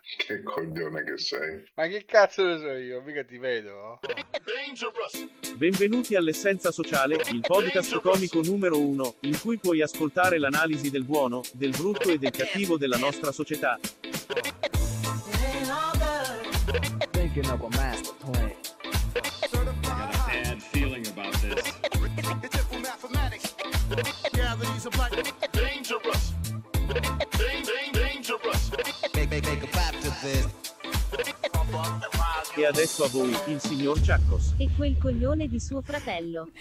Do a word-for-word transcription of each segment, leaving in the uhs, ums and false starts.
Che coglione che sei. Ma che cazzo ne so io? Mica ti vedo. Benvenuti all'Essenza Sociale, il podcast comico numero uno, in cui puoi ascoltare l'analisi del buono, del brutto e del cattivo della nostra società. Thinking of a master plan. I got a bad feeling about this. Dangerous. Dangerous. Make, make, make a clap to this. E adesso a voi, il signor Ciaccos. E quel coglione di suo fratello.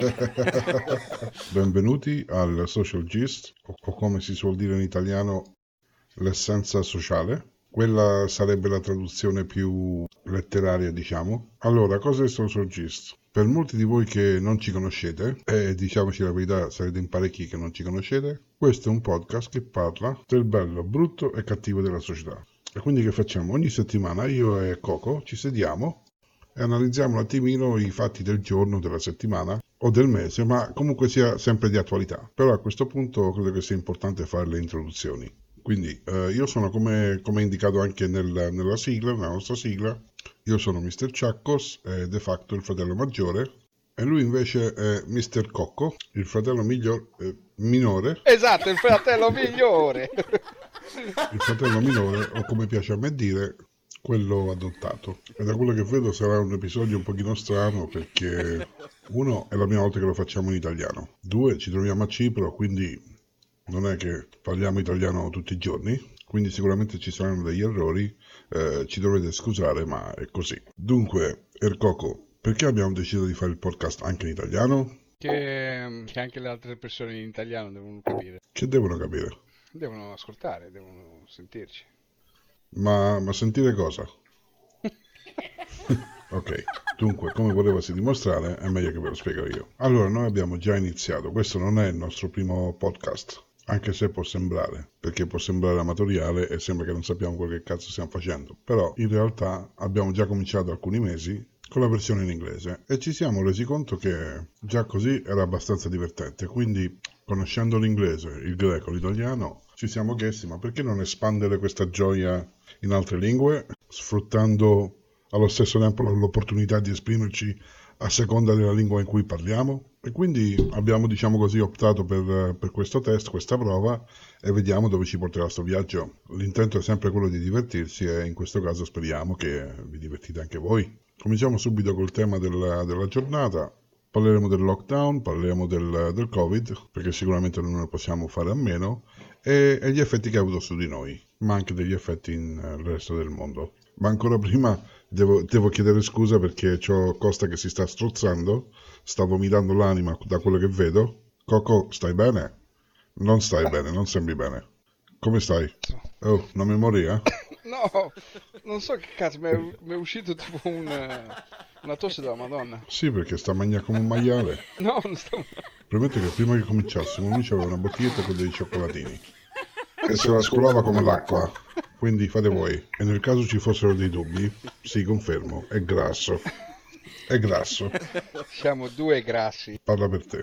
Benvenuti al Social Gist, o come si suol dire in italiano, l'essenza sociale. Quella sarebbe la traduzione più letteraria, diciamo. Allora, cosa è il Social Gist? Per molti di voi che non ci conoscete, e diciamoci la verità, sarete in parecchi che non ci conoscete, questo è un podcast che parla del bello, brutto e cattivo della società. E quindi che facciamo? Ogni settimana io e Coco ci sediamo e analizziamo un attimino i fatti del giorno, della settimana o del mese, ma comunque sia sempre di attualità. Però a questo punto credo che sia importante fare le introduzioni. Quindi eh, io sono, come, come indicato anche nel, nella sigla, nella nostra sigla, io sono mister Ciaccos, eh, de facto il fratello maggiore, e lui invece è mister Cocco, il fratello miglior, eh, minore. Esatto, il fratello migliore. Il fratello minore, o come piace a me dire, quello adottato. E da quello che vedo sarà un episodio un pochino strano perché, uno, è la prima volta che lo facciamo in italiano, due, ci troviamo a Cipro, quindi non è che parliamo italiano tutti i giorni, quindi sicuramente ci saranno degli errori, eh, ci dovrete scusare, ma è così. Dunque, Ercoco, perché abbiamo deciso di fare il podcast anche in italiano? Che, che anche le altre persone in italiano devono capire. Che devono capire? Devono ascoltare, devono sentirci. Ma, ma sentire cosa? Ok, dunque, come volevasi dimostrare, è meglio che ve lo spiego io. Allora, noi abbiamo già iniziato, questo non è il nostro primo podcast, anche se può sembrare, perché può sembrare amatoriale e sembra che non sappiamo quello che cazzo stiamo facendo, però in realtà abbiamo già cominciato alcuni mesi con la versione in inglese e ci siamo resi conto che già così era abbastanza divertente, quindi conoscendo l'inglese, il greco, l'italiano, ci siamo chiesti ma perché non espandere questa gioia in altre lingue, sfruttando allo stesso tempo l'opportunità di esprimerci a seconda della lingua in cui parliamo? E quindi abbiamo, diciamo così, optato per, per questo test, questa prova, e vediamo dove ci porterà sto viaggio. L'intento è sempre quello di divertirsi e in questo caso speriamo che vi divertite anche voi. Cominciamo subito col tema della, della giornata. Parleremo del lockdown, parleremo del, del Covid, perché sicuramente non ne possiamo fare a meno, e, e gli effetti che ha avuto su di noi, ma anche degli effetti nel resto del mondo. Ma ancora prima devo, devo chiedere scusa perché c'ho Costa che si sta strozzando, sta vomitando l'anima da quello che vedo. Coco, stai bene? Non stai bene, non sembri bene. Come stai? Oh, non mi morì, eh? No, non so che cazzo, mi è, mi è uscito tipo un, una tosse della Madonna. Sì, perché sta mangiando come un maiale. No, non sto... Prometto che prima che cominciassimo lui c'aveva una bottiglietta con dei cioccolatini e se la scolava come l'acqua, quindi fate voi. E nel caso ci fossero dei dubbi, sì, confermo, è grasso, è grasso, Siamo due grassi. parla per te.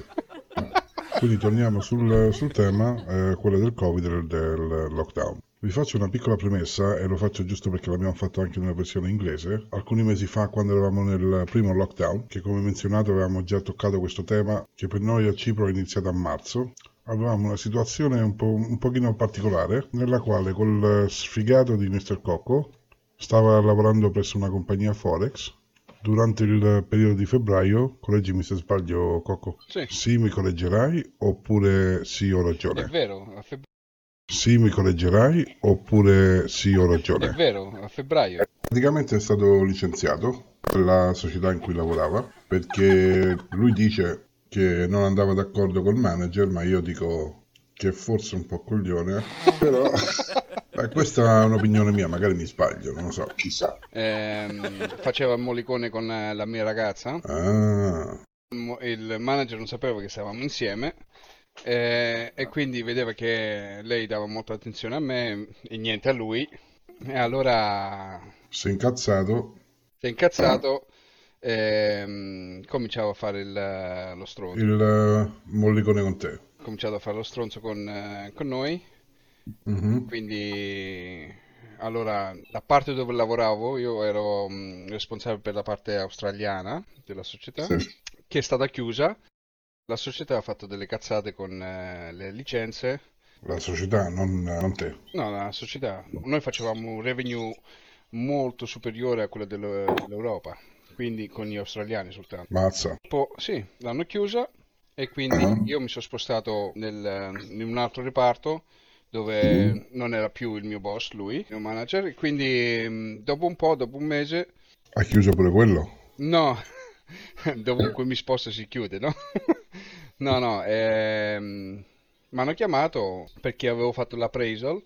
Quindi torniamo sul, sul tema, eh, quello del Covid e del, del lockdown. Vi faccio una piccola premessa e lo faccio giusto perché l'abbiamo fatto anche nella versione inglese. Alcuni mesi fa, quando eravamo nel primo lockdown, che come menzionato avevamo già toccato questo tema, che per noi a Cipro è iniziato a marzo, avevamo una situazione un, po', un pochino particolare, nella quale col sfigato di mister Cocco stava lavorando presso una compagnia Forex. Durante il periodo di febbraio, correggimi se sbaglio, Cocco. Sì. Sì, mi correggerai, oppure sì, ho ragione. È vero, a febbraio. Sì, mi correggerai, oppure sì, ho È ragione. vero, a febbraio. Praticamente è stato licenziato dalla società in cui lavorava perché lui dice che non andava d'accordo col manager, ma io dico che forse un po' coglione, però beh, questa è un'opinione mia, magari mi sbaglio, non lo so, chissà. Ehm, faceva il molicone con eh, la mia ragazza. Ah, Mo- Il manager non sapeva che stavamo insieme. Eh, e quindi vedeva che lei dava molta attenzione a me e niente a lui, e allora sei incazzato, si è incazzato e cominciava a fare il- lo stronzo, il eh, mollicone con te. cominciato a fare lo stronzo con, eh, con noi, Mhm. quindi allora, la parte dove lavoravo, io ero mh, responsabile per la parte australiana della società, Sì. che è stata chiusa. La società ha fatto delle cazzate con eh, le licenze. La società, non, non te. No, la società. Noi facevamo un revenue molto superiore a quello dello- dell'Europa, quindi con gli australiani soltanto. Mazza. Poi, sì, l'hanno chiusa e quindi Ah. io mi sono spostato nel- in un altro reparto dove Mhm. non era più il mio boss, lui, il mio manager, e quindi mh, dopo un po', dopo un mese, Ha chiuso pure quello? no, dovunque mi sposto si chiude, no? No, no, ehm, mi hanno chiamato perché avevo fatto l'appraisal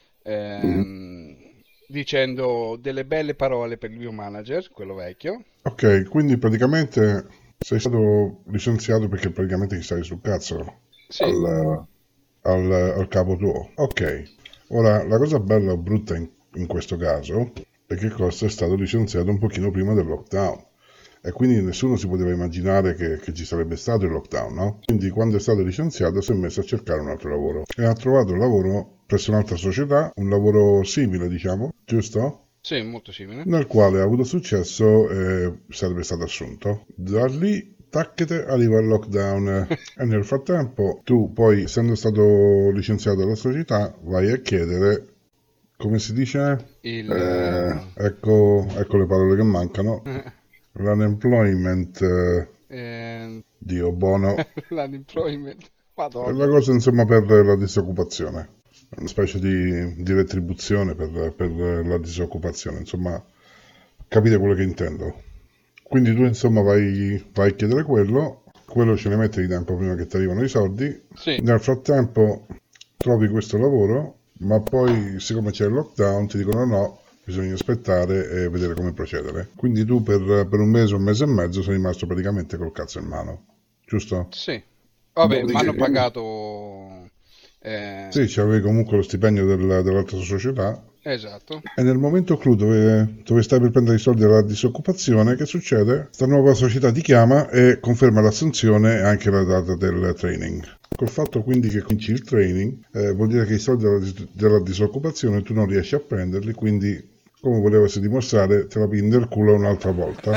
ehm, dicendo delle belle parole per il mio manager, quello vecchio. Ok, quindi praticamente sei stato licenziato perché praticamente ti stavi sul cazzo Sì, al, al, al capo tuo. Ok, ora la cosa bella o brutta in, in questo caso è che Costa è stato licenziato un pochino prima del lockdown e quindi nessuno si poteva immaginare che, che ci sarebbe stato il lockdown, no? Quindi quando è stato licenziato si è messo a cercare un altro lavoro e ha trovato un lavoro presso un'altra società, un lavoro simile, diciamo, giusto? sì, molto simile. Nel quale ha avuto successo e sarebbe stato assunto. Da lì, tacchete, arriva il lockdown e nel frattempo tu poi, essendo stato licenziato dalla società, vai a chiedere, come si dice? Il, Eh, ecco, ecco le parole che mancano. L'unemployment, eh, ehm, Dio buono, l'unemployment, è madonna. la cosa insomma per la disoccupazione, una specie di, di retribuzione per, per la disoccupazione, insomma, capite quello che intendo. Quindi tu insomma vai, vai a chiedere quello, quello ce ne mette di tempo prima che ti arrivano i soldi, Sì, nel frattempo trovi questo lavoro, ma poi siccome c'è il lockdown ti dicono no, bisogna aspettare e vedere come procedere. Quindi tu per, per un mese, un mese e mezzo sei rimasto praticamente col cazzo in mano, giusto? sì. Vabbè, mi hanno Dopodiché- pagato... eh, Sì, c'avevi comunque lo stipendio del- dell'altra società esatto. e nel momento clou dove, dove stai per prendere i soldi dalla disoccupazione, che succede? Sta nuova società ti chiama e conferma l'assunzione e anche la data del training. Col fatto quindi che cominci il training, eh, vuol dire che i soldi della, dis- della disoccupazione tu non riesci a prenderli, quindi come volevasi dimostrare te la pindi nel culo un'altra volta.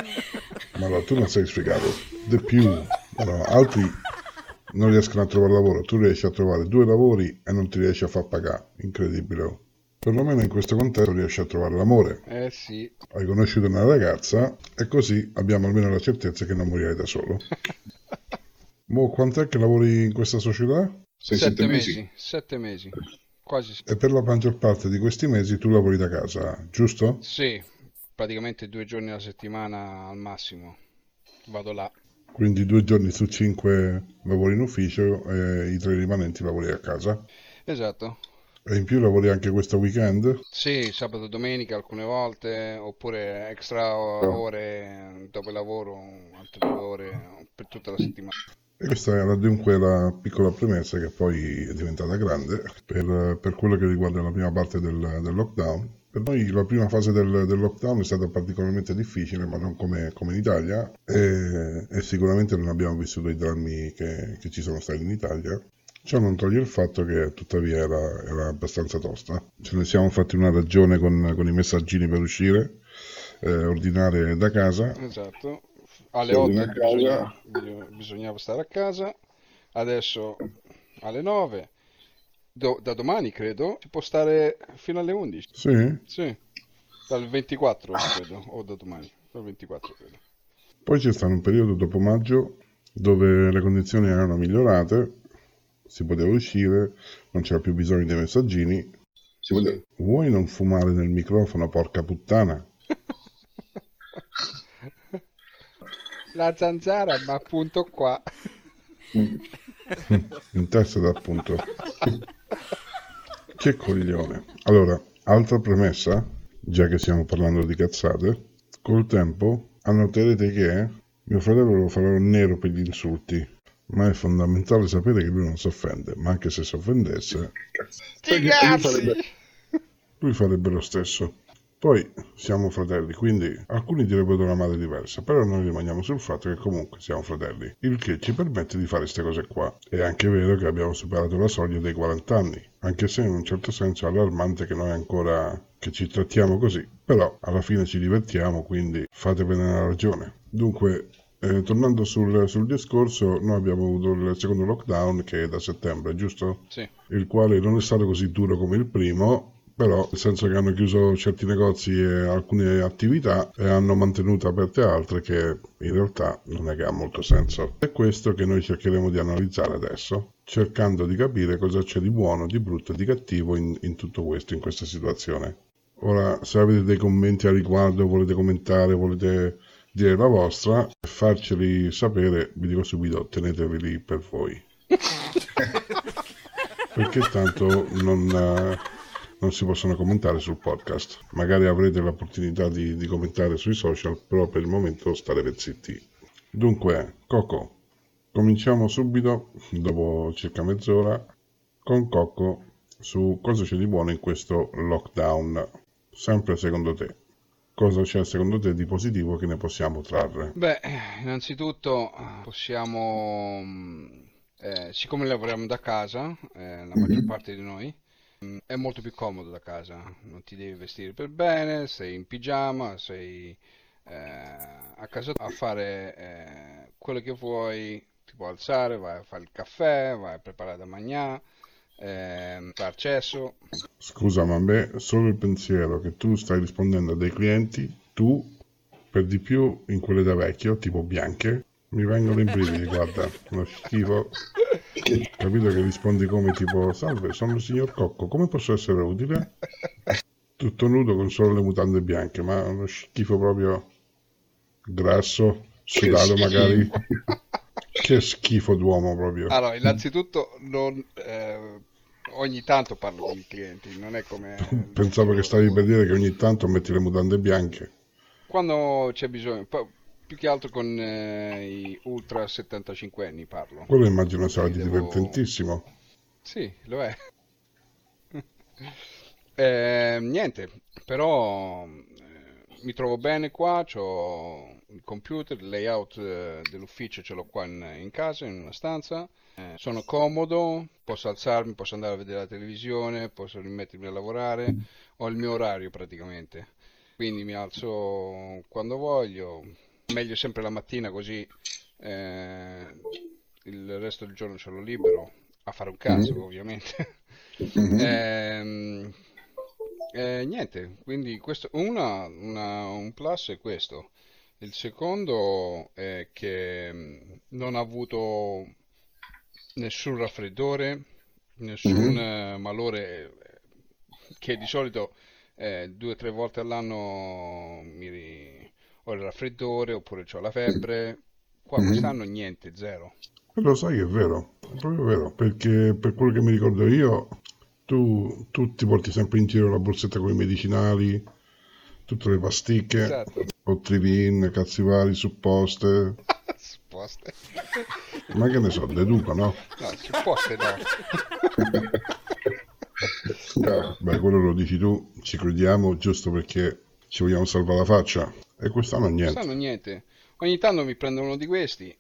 Ma no, tu non sei spiegato. Di più, no, altri non riescono a trovare lavoro, tu riesci a trovare due lavori e non ti riesci a far pagare, incredibile. Perlomeno in questo contesto riesci a trovare l'amore. Eh sì. Hai conosciuto una ragazza e così abbiamo almeno la certezza che non morirai da solo. Mo quant'è che lavori in questa società? Sette mesi, sette mesi. Quasi sì. E per la maggior parte di questi mesi tu lavori da casa, giusto? Sì, praticamente due giorni alla settimana al massimo. Vado là. Quindi due giorni su cinque lavori in ufficio e i tre rimanenti lavori a casa. Esatto. E in più lavori anche questo weekend? Sì, sabato e domenica alcune volte, oppure extra ore dopo il lavoro, altre due ore per tutta la settimana. E questa era dunque la piccola premessa che poi è diventata grande per, per quello che riguarda la prima parte del, del lockdown. Per noi la prima fase del, del lockdown è stata particolarmente difficile, ma non come, come in Italia, e, e sicuramente non abbiamo vissuto i drammi che, che ci sono stati in Italia. Ciò non toglie il fatto che tuttavia era, era abbastanza tosta. Ce ne siamo fatti una ragione con, con i messaggini per uscire, eh, ordinare da casa. Esatto. Alle Si otto ordina a casa. bisogna- bisogna- bisognava stare a casa, adesso alle nove, Do- da domani credo, si può stare fino alle undici. Sì. Sì, dal ventiquattro credo, o da domani, dal ventiquattro credo. Poi c'è stato un periodo dopo maggio dove le condizioni erano migliorate, si poteva uscire, non c'era più bisogno dei messaggini. Si poteva- Vuoi non fumare nel microfono, porca puttana? La zanzara, ma appunto qua. In testa d'appunto. Che coglione. Allora, altra premessa, già che stiamo parlando di cazzate, col tempo annoterete che mio fratello lo farò nero per gli insulti, ma è fondamentale sapere che lui non si offende, ma anche se si offendesse, Ragazzi! lui farebbe lo stesso. Poi siamo fratelli, quindi alcuni direbbero una madre diversa, però noi rimaniamo sul fatto che comunque siamo fratelli, il che ci permette di fare queste cose qua. È anche vero che abbiamo superato la soglia dei quaranta anni, anche se in un certo senso è allarmante che noi ancora che ci trattiamo così, però alla fine ci divertiamo, quindi fatevene una ragione. Dunque, eh, tornando sul, sul discorso, noi abbiamo avuto il secondo lockdown che è da settembre, giusto? Sì. Il quale non è stato così duro come il primo, però nel senso che hanno chiuso certi negozi e alcune attività e hanno mantenuto aperte altre che in realtà non è che ha molto senso. È questo che noi cercheremo di analizzare adesso, cercando di capire cosa c'è di buono, di brutto e di cattivo in, in tutto questo, in questa situazione. Ora, se avete dei commenti a riguardo, volete commentare, volete dire la vostra, farceli sapere, vi dico subito, teneteveli per voi. Perché tanto non... eh, non si possono commentare sul podcast. Magari avrete l'opportunità di, di commentare sui social, però per il momento starete zitti. Dunque, Coco, cominciamo subito, dopo circa mezz'ora, con Coco su cosa c'è di buono in questo lockdown. Sempre secondo te. Cosa c'è secondo te di positivo che ne possiamo trarre? Beh, innanzitutto possiamo, eh, siccome lavoriamo da casa, eh, la maggior parte di noi, è molto più comodo da casa, non ti devi vestire per bene, sei in pigiama, sei eh, a casa a fare eh, quello che vuoi, ti puoi alzare, vai a fare il caffè, vai a preparare da mangiare, eh, fare cesso. Scusa, ma a me solo il pensiero che tu stai rispondendo a dei clienti, tu per di più in quelle da vecchio, tipo bianche, mi vengono i brividi, guarda, uno schifo. Capito che rispondi come tipo, salve, sono il signor Cocco, come posso essere utile? Tutto nudo con solo le mutande bianche, ma uno schifo proprio grasso, sudato magari. Che schifo d'uomo proprio. Allora, innanzitutto non, eh, ogni tanto parlo con i clienti, non è come... Pensavo che stavi per dire che ogni tanto metti le mutande bianche. Quando c'è bisogno, poi, più che altro con eh, i ultra settantacinque anni parlo. Quello immagino sarà Quindi di devo- divertentissimo. Sì, lo è. Eh, niente, però eh, mi trovo bene qua, c'ho il computer, il layout eh, dell'ufficio ce l'ho qua in, in casa, in una stanza. Eh, sono comodo, posso alzarmi, posso andare a vedere la televisione, posso rimettermi a lavorare, ho il mio orario praticamente. Quindi mi alzo quando voglio, meglio sempre la mattina così eh, il resto del giorno ce l'ho libero, a fare un cazzo ovviamente. Ehm, eh, niente, quindi questo, una, una- un plus è questo. Il secondo è che mh, non ha avuto nessun raffreddore, nessun eh, malore eh, che di solito eh, due o tre volte all'anno mi ri- ho il raffreddore oppure ho la febbre. Qua quest'anno niente, zero. Lo sai che è vero, è proprio vero, perché per quello che mi ricordo io, tu, tu ti porti sempre in giro la borsetta con i medicinali, tutte le pasticche, Esatto. Otrivin, cazzi vari, supposte, Supposte. ma che ne so, deduco, no? No, supposte no. Beh, quello lo dici tu, ci crediamo giusto perché ci vogliamo salvare la faccia. E quest'anno niente. Sanno niente. Ogni tanto mi prendo uno di questi.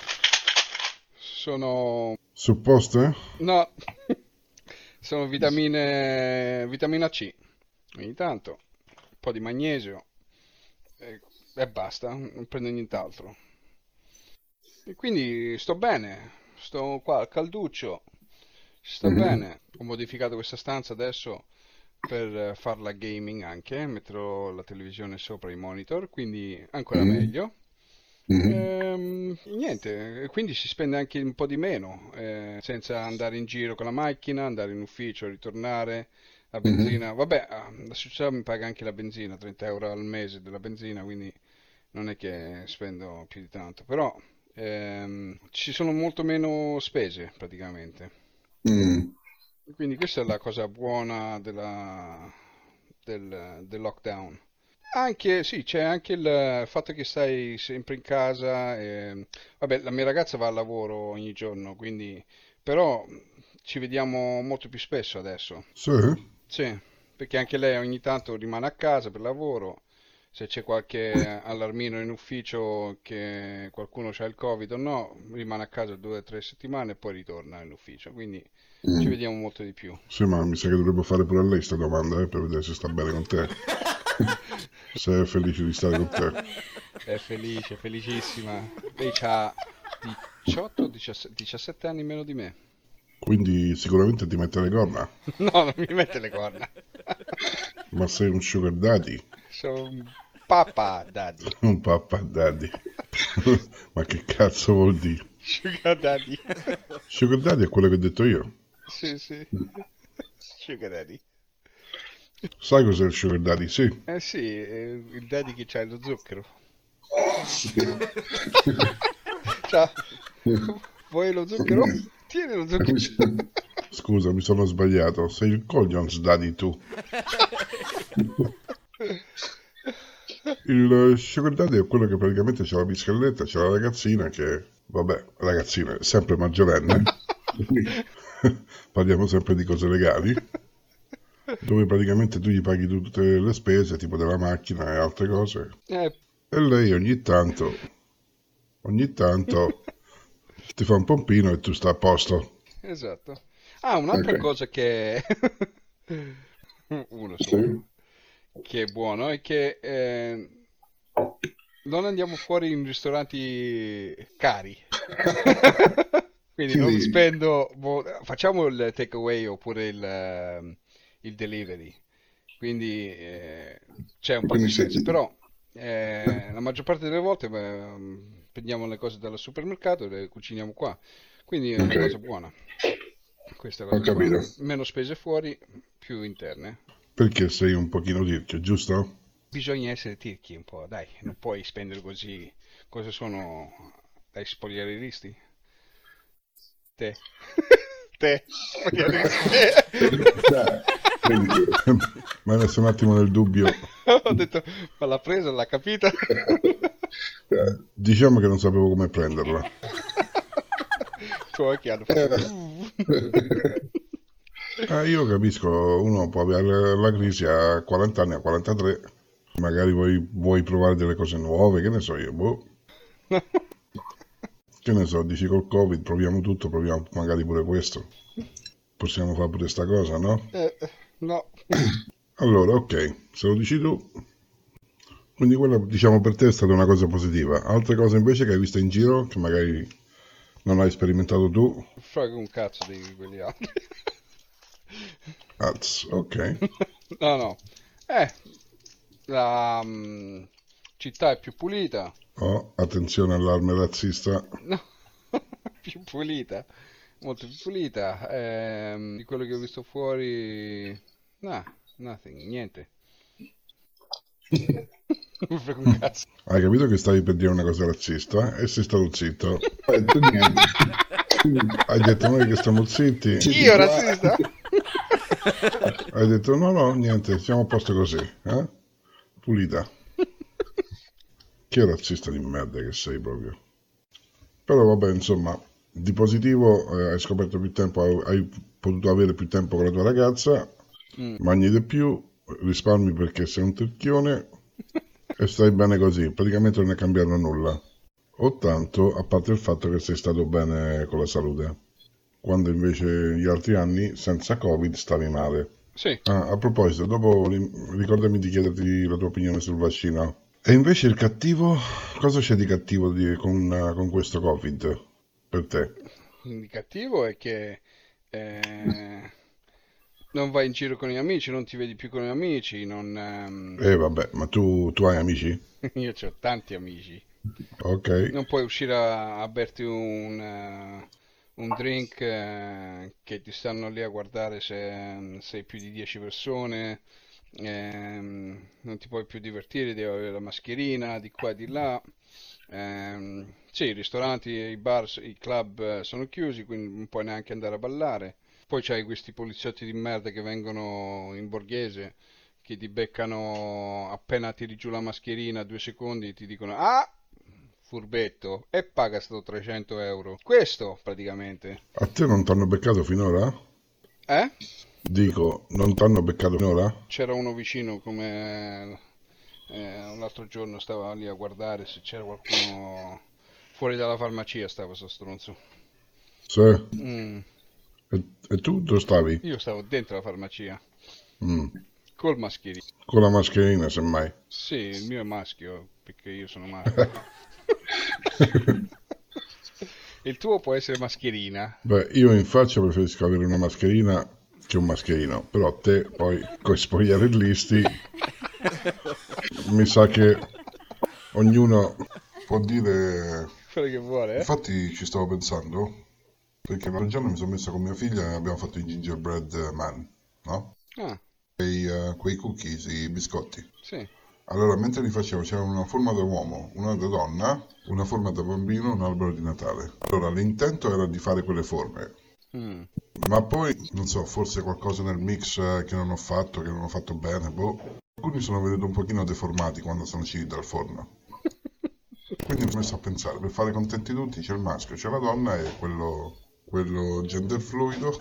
Sono... Supposte? No. Sono vitamine... vitamina C. Ogni tanto. Un po' di magnesio. E, e basta. Non prendo nient'altro. E quindi sto bene. Sto qua al calduccio. Sto bene. Ho modificato questa stanza adesso per eh, farla gaming anche. Metterò la televisione sopra i monitor. Quindi ancora meglio. Ehm, niente, quindi si spende anche un po' di meno, eh, senza andare in giro con la macchina, andare in ufficio, ritornare, la benzina, vabbè, ah, la società mi paga anche la benzina, trenta euro al mese della benzina, quindi non è che spendo più di tanto, però ehm, ci sono molto meno spese praticamente, quindi questa è la cosa buona della, del, del lockdown. Anche, sì, c'è anche il fatto che stai sempre in casa. E, vabbè, la mia ragazza va al lavoro ogni giorno, quindi, però ci vediamo molto più spesso adesso. Sì? Sì, perché anche lei ogni tanto rimane a casa per lavoro se c'è qualche allarmino in ufficio che qualcuno ha il Covid o no, rimane a casa due o tre settimane e poi ritorna in ufficio, quindi ci vediamo molto di più. Sì, ma mi sa che dovrebbe fare pure a lei sta domanda, eh, per vedere se sta bene con te. Se è felice di stare con te. È felice, felicissima. Lei ha diciotto diciassette anni meno di me. Quindi sicuramente ti mette le corna. No, non mi mette le corna. Ma sei un sugar daddy? Sono un papà daddy. Un papà daddy. Ma che cazzo vuol dire? Sugar daddy. Sugar daddy è quello che ho detto io. Sì, sì. Sugar daddy. Sai cos'è il sugar daddy? Sì. Eh sì, è il daddy che c'ha lo zucchero. Ciao. Vuoi lo zucchero? Tieni lo zucchero. Scusa, mi sono sbagliato. Sei il coglions daddy tu. Il sugar daddy è quello che praticamente c'ha la bicicletta, c'è la ragazzina che, vabbè, ragazzina, è sempre maggiorenne. Parliamo sempre di cose legali. Dove praticamente tu gli paghi tutte le spese, tipo della macchina e altre cose. Eh, E lei ogni tanto, ogni tanto ti fa un pompino e tu stai a posto. esatto. Ah, un'altra Ok. cosa che uno solo, che è buono è che eh, non andiamo fuori in ristoranti cari. Quindi non Sì. spendo, boh, facciamo il takeaway oppure il, ehm, il delivery. Quindi eh, c'è un po' di Quindi differenza, sì. però eh, la maggior parte delle volte beh, prendiamo le cose dal supermercato e le cuciniamo qua. Quindi è una Ok. cosa buona. Questa è la Ho cosa buona. capito. Meno spese fuori, più interne. Perché sei un pochino tirchio, giusto? Bisogna essere tirchi un po', dai, non puoi spendere così. Cosa sono dai spogliarellisti? Te. Te. Spogliarellisti. Mi hai messo un attimo nel dubbio. Ho detto, ma l'ha presa, l'ha capita? Eh, Diciamo che non sapevo come prenderla. Tu occhi hanno fatto... Eh, io capisco, uno può avere la crisi a quaranta anni, a quarantatré, magari vuoi, vuoi provare delle cose nuove, che ne so io, boh. Che ne so, dici col Covid, proviamo tutto, proviamo magari pure questo. Possiamo fare pure sta cosa, no? Eh, no. Allora, ok, se lo dici tu, quindi quella diciamo per te è stata una cosa positiva. Altre cose invece che hai visto in giro, che magari non hai sperimentato tu? Frega un cazzo di quelli altri. Az, ok. No, no. Eh, la mm, città è più pulita. Oh, attenzione allarme razzista. No, più pulita. Molto più pulita. Ehm, di quello che ho visto fuori... No, nothing, niente. Non frega un cazzo. Hai capito che stavi per dire una cosa razzista e sei stato zitto. Hai detto noi che stiamo zitti. Io razzista? Hai detto no, no, niente, siamo a posto così. Eh? Pulita. Che razzista di merda che sei proprio. Però vabbè, insomma, di positivo eh, hai scoperto più tempo, hai potuto avere più tempo con la tua ragazza, Mm. mangi di più, risparmi perché sei un tirchione e stai bene così. Praticamente non è cambiato nulla. O tanto, a parte il fatto che sei stato bene con la salute. Quando invece gli altri anni, senza Covid, stavi male. Sì. Ah, a proposito, dopo ri- ricordami di chiederti la tua opinione sul vaccino. E invece il cattivo, cosa c'è di cattivo di- con, eh, con questo Covid per te? Il cattivo è che eh, non vai in giro con gli amici, non ti vedi più con gli amici, non, ehm, Eh vabbè, ma tu, tu hai amici? io ho tanti amici. Ok, Non puoi uscire a, a berti un, eh, un drink eh, che ti stanno lì a guardare se sei più di dieci persone, ehm, non ti puoi più divertire, devi avere la mascherina di qua e di là. Ehm, sì, i ristoranti, i bar, i club eh, sono chiusi, quindi non puoi neanche andare a ballare. Poi c'hai questi poliziotti di merda che vengono in borghese, che ti beccano appena tiri giù la mascherina, due secondi, ti dicono ah, furbetto, e paga sto trecento euro. Questo praticamente. a te non t'hanno beccato finora? Eh? Dico, non t'hanno beccato finora? C'era uno vicino come Eh, l'altro giorno stavo lì a guardare se c'era qualcuno fuori dalla farmacia, stava sto stronzo. Sì. Mm, E, e tu dove stavi? Io stavo dentro la farmacia Mm. col mascherino. Con la mascherina, semmai. Sì, il mio è maschio, perché io sono maschio. Il tuo può essere mascherina. Beh, io in faccia preferisco avere una mascherina che un mascherino, però te poi coi spogliarellisti mi sa che ognuno può dire. Quello che vuole, eh? Infatti ci stavo pensando, perché l'altro giorno mi sono messo con mia figlia e abbiamo fatto i gingerbread man, no? Ah, Quei, eh, quei cookies, i biscotti. sì. Allora, mentre li facevo, c'era una forma da uomo, una da donna, una forma da bambino, un albero di Natale. Allora, l'intento era di fare quelle forme, Mm. ma poi, non so, forse qualcosa nel mix eh, che non ho fatto, che non ho fatto bene, boh. Alcuni sono venuti un pochino deformati quando sono usciti dal forno. Quindi mi sono messo a pensare, per fare contenti tutti c'è il maschio, c'è la donna e quello, quello gender fluido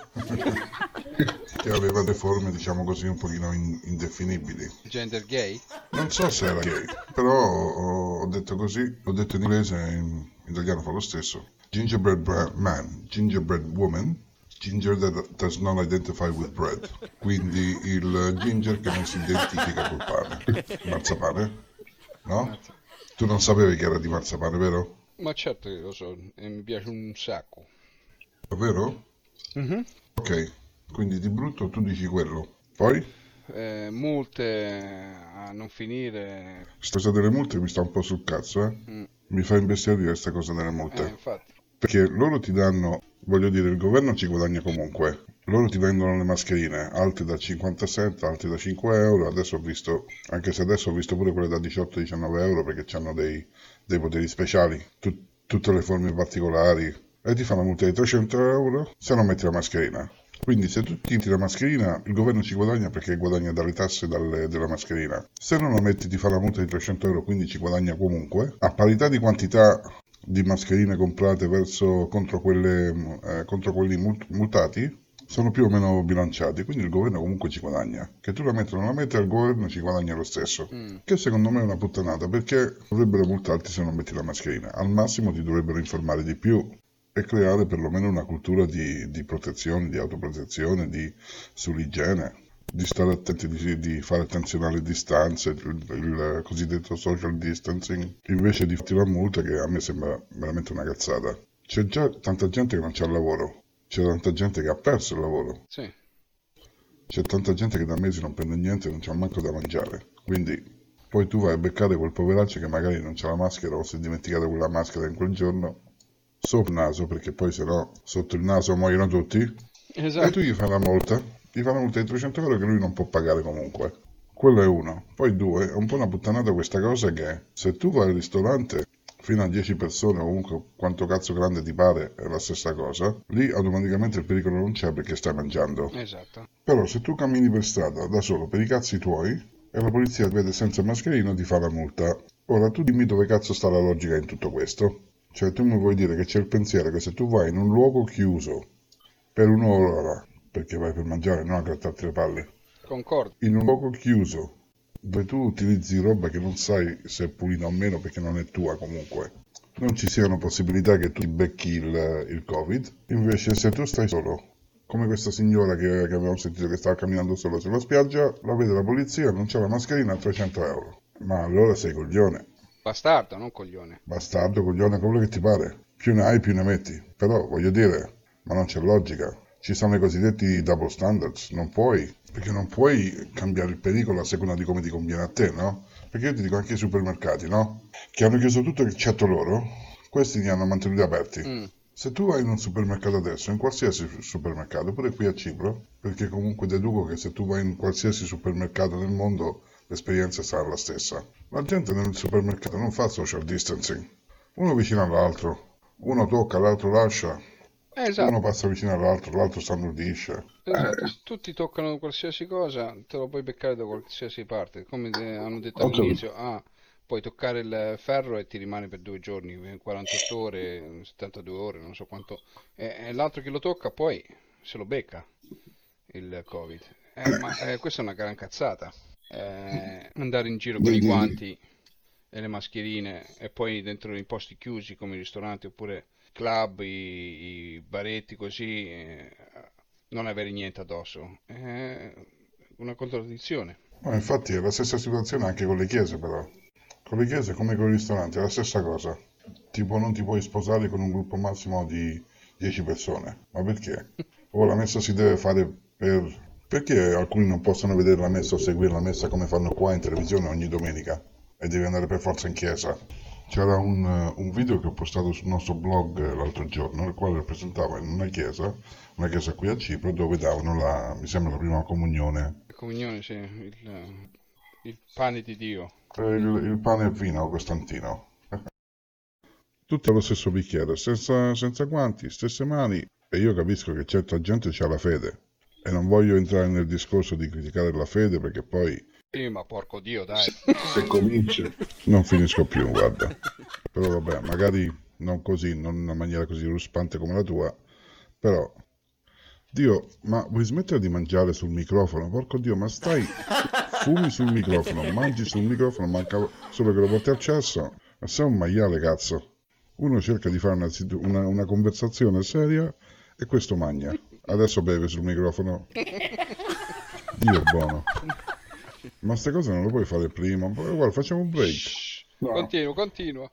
che aveva delle forme, diciamo così, un pochino in- indefinibili. Gender gay? Non so se era gay, però ho, ho detto così, ho detto in inglese e in italiano fa lo stesso. Gingerbread bra- man, gingerbread woman, ginger that does not identify with bread. Quindi il ginger che non si identifica col pane. Marzapane? No? Tu non sapevi che era di marzapane, vero? Ma certo che lo so, e mi piace un sacco. Davvero? Mhm. Ok, quindi di brutto tu dici quello. Poi? Eh, multe a non finire. Sta cosa delle multe mi sta un po' sul cazzo, eh? Mm. Mi fa imbestialire questa cosa delle Eh, multe. infatti. Perché loro ti danno, voglio dire, il governo ci guadagna comunque. Loro ti vendono le mascherine, alte da cinquanta cent, alte da cinque euro. Adesso ho visto, anche se adesso ho visto pure quelle da diciotto diciannove euro perché hanno dei, dei poteri speciali, tu- tutte le forme particolari. E ti fanno una multa di trecento euro se non metti la mascherina. Quindi se tu ti metti la mascherina, il governo ci guadagna perché guadagna dalle tasse dalle- della mascherina. Se non la metti ti fa la multa di trecento euro, quindi ci guadagna comunque. A parità di quantità di mascherine comprate verso, contro, quelle, eh, contro quelli mult- multati, sono più o meno bilanciati, quindi il governo comunque ci guadagna. Che tu la metti o non la metti, il governo ci guadagna lo stesso. Mm. Che secondo me è una puttanata, perché dovrebbero multarti se non metti la mascherina. Al massimo ti dovrebbero informare di più e creare perlomeno una cultura di, di protezione, di autoprotezione, di, sull'igiene, di stare attenti, di, di fare attenzione alle distanze, il, il cosiddetto social distancing, invece di farti la multa che a me sembra veramente una cazzata. C'è già tanta gente che non c'ha lavoro, c'è tanta gente che ha perso il lavoro, Sì. c'è tanta gente che da mesi non prende niente e non c'ha manco da mangiare, quindi poi tu vai a beccare quel poveraccio che magari non c'ha la maschera o si è dimenticato quella maschera in quel giorno sopra il naso, perché poi se no sotto il naso muoiono tutti, e Esatto. tu gli fai la multa, gli fai una multa di trecento euro che lui non può pagare comunque. Quello è uno. Poi due, è un po' una puttanata questa cosa che se tu vai al ristorante fino a dieci persone o comunque quanto cazzo grande ti pare è la stessa cosa, lì automaticamente il pericolo non c'è perché stai mangiando. Esatto. Però se tu cammini per strada da solo per i cazzi tuoi e la polizia ti vede senza mascherina ti fa la multa. Ora tu dimmi dove cazzo sta la logica in tutto questo. Cioè tu mi vuoi dire che c'è il pensiero che se tu vai in un luogo chiuso per un'ora, perché vai per mangiare, non a grattarti le palle, Concordo. in un luogo chiuso dove tu utilizzi roba che non sai se è pulita o meno perché non è tua comunque, non ci siano possibilità che tu ti becchi il, il Covid. Invece se tu stai solo, come questa signora che, che avevamo sentito che stava camminando sola sulla spiaggia, la vede la polizia, non c'ha la mascherina a trecento euro. Ma allora sei coglione. Bastardo, non coglione. Bastardo, coglione, quello che ti pare. Più ne hai, più ne metti. Però, voglio dire, ma non c'è logica. Ci sono i cosiddetti double standards. Non puoi, perché non puoi cambiare il pericolo a seconda di come ti conviene a te, no? Perché io ti dico anche i supermercati, no? Che hanno chiuso tutto eccetto loro, questi li hanno mantenuti aperti. Mm. Se tu vai in un supermercato adesso, in qualsiasi supermercato, pure qui a Cipro, perché comunque deduco che se tu vai in qualsiasi supermercato del mondo l'esperienza sarà la stessa. La gente nel supermercato non fa social distancing. Uno vicino all'altro, uno tocca, l'altro lascia, Esatto. uno passa vicino all'altro, l'altro stordisce. Esatto, se tutti toccano qualsiasi cosa, te lo puoi beccare da qualsiasi parte. Come eh, hanno detto Ho capito. all'inizio, ah, puoi toccare il ferro e ti rimane per due giorni, quarantotto ore, settantadue ore, non so quanto. E, e l'altro che lo tocca poi se lo becca il Covid. Eh, ma eh, questa è una gran cazzata. eh, andare in giro con i guanti e le mascherine e poi dentro i posti chiusi come i ristoranti oppure club, i, i baretti così, eh, non avere niente addosso. È una contraddizione. Ma infatti è la stessa situazione anche con le chiese, però. Con le chiese come con i ristoranti, è la stessa cosa. Tipo non ti puoi sposare con un gruppo massimo di dieci persone. Ma perché? O la messa si deve fare per... Perché alcuni non possono vedere la messa o seguire la messa come fanno qua in televisione ogni domenica? E devi andare per forza in chiesa. C'era un, uh, un video che ho postato sul nostro blog eh, l'altro giorno, nel quale rappresentava in una chiesa, una chiesa qui a Cipro, dove davano la, mi sembra, la prima comunione. La comunione, sì, il, il pane di Dio. Eh, Il, il pane e il vino costantino. Tutti allo stesso bicchiere, senza, senza guanti, stesse mani. E io capisco che certa gente ha la fede. E non voglio entrare nel discorso di criticare la fede perché poi... Sì, ma porco Dio, dai. Se comincia... Non finisco più, guarda. Però vabbè, magari non così, non in una maniera così ruspante come la tua, però... Dio, ma vuoi smettere di mangiare sul microfono? Porco Dio, ma stai... Fumi sul microfono, mangi sul microfono, manca solo che lo porti al cesso. Ma sei un maiale, cazzo. Uno cerca di fare una, situ- una, una conversazione seria e questo magna. Adesso beve sul microfono. Dio è buono. Ma ste cose non lo puoi fare prima. Guarda, facciamo un break. Shh, Continua, continua.